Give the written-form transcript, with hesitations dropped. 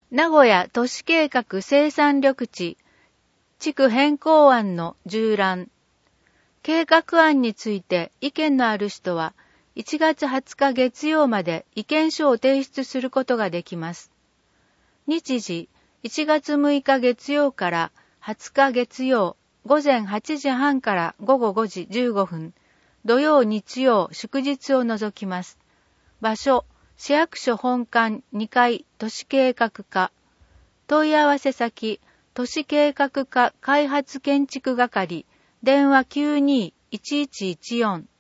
名古屋都市計画生産緑地地区変更案の縦覧。計画案について意見のある人は1月20日月曜まで意見書を提出することができます。日時1月6日月曜から20日月曜午前8時半から午後5時15分、土曜日曜祝日を除きます。場所、市役所本館2階都市計画課。問い合わせ先、都市計画課開発建築係、電話92-1114